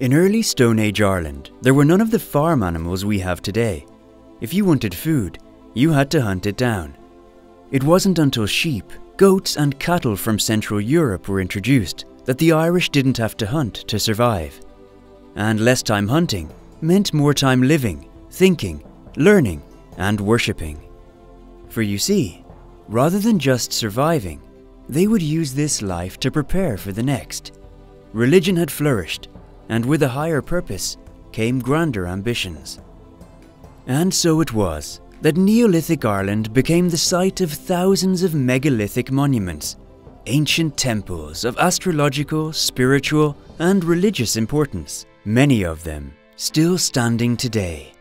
In early Stone Age Ireland, there were none of the farm animals we have today. If you wanted food, you had to hunt it down. It wasn't until sheep, goats and cattle from Central Europe were introduced that the Irish didn't have to hunt to survive. And less time hunting meant more time living, thinking, learning and worshipping. For you see, rather than just surviving, they would use this life to prepare for the next. Religion had flourished, and with a higher purpose came grander ambitions. And so it was that Neolithic Ireland became the site of thousands of megalithic monuments, ancient temples of astrological, spiritual, and religious importance, many of them still standing today.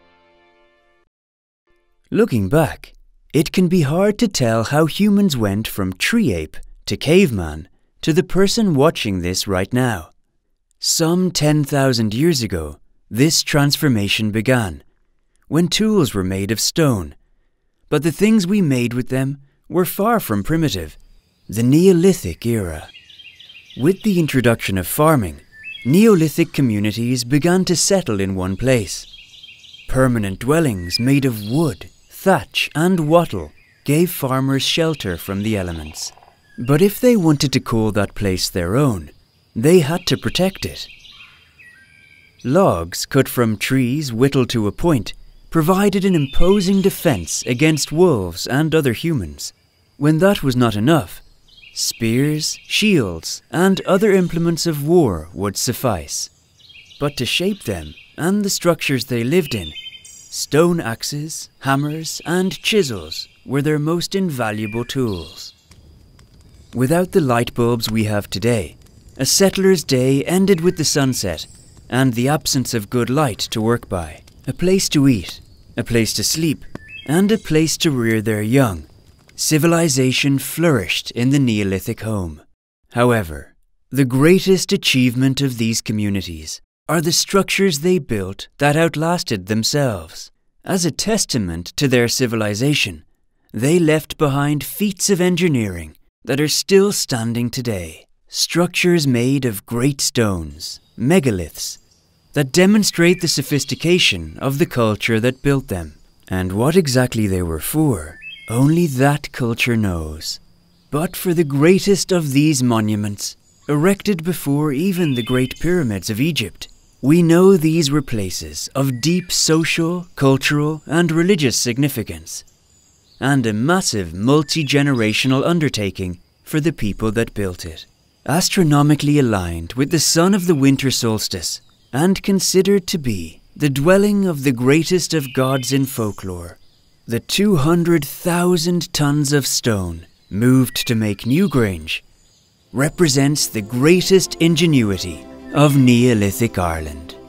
Looking back, it can be hard to tell how humans went from tree ape to caveman to the person watching this right now. Some 10,000 years ago, this transformation began, when tools were made of stone. But the things we made with them were far from primitive, the Neolithic era. With the introduction of farming, Neolithic communities began to settle in one place. Permanent dwellings made of wood, thatch and wattle gave farmers shelter from the elements. But if they wanted to call that place their own, they had to protect it. Logs cut from trees whittled to a point provided an imposing defense against wolves and other humans. When that was not enough, spears, shields, and other implements of war would suffice. But to shape them and the structures they lived in, stone axes, hammers, and chisels were their most invaluable tools. Without the light bulbs we have today, a settler's day ended with the sunset and the absence of good light to work by. A place to eat, a place to sleep, and a place to rear their young. Civilization flourished in the Neolithic home. However, the greatest achievement of these communities are the structures they built that outlasted themselves. As a testament to their civilization, they left behind feats of engineering that are still standing today. Structures made of great stones, megaliths, that demonstrate the sophistication of the culture that built them. And what exactly they were for, only that culture knows. But for the greatest of these monuments, erected before even the Great Pyramids of Egypt, we know these were places of deep social, cultural, and religious significance, and a massive multi-generational undertaking for the people that built it. Astronomically aligned with the sun of the winter solstice, and considered to be the dwelling of the greatest of gods in folklore, the 200,000 tons of stone moved to make Newgrange represents the greatest ingenuity of Neolithic Ireland.